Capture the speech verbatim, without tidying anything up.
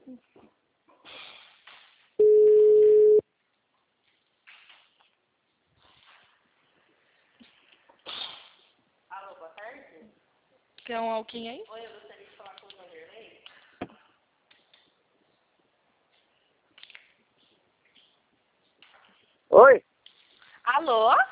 Alô, boa tarde. Quer um alquinho aí? Oi, eu gostaria de falar com o Vanderlei. Oi? Alô?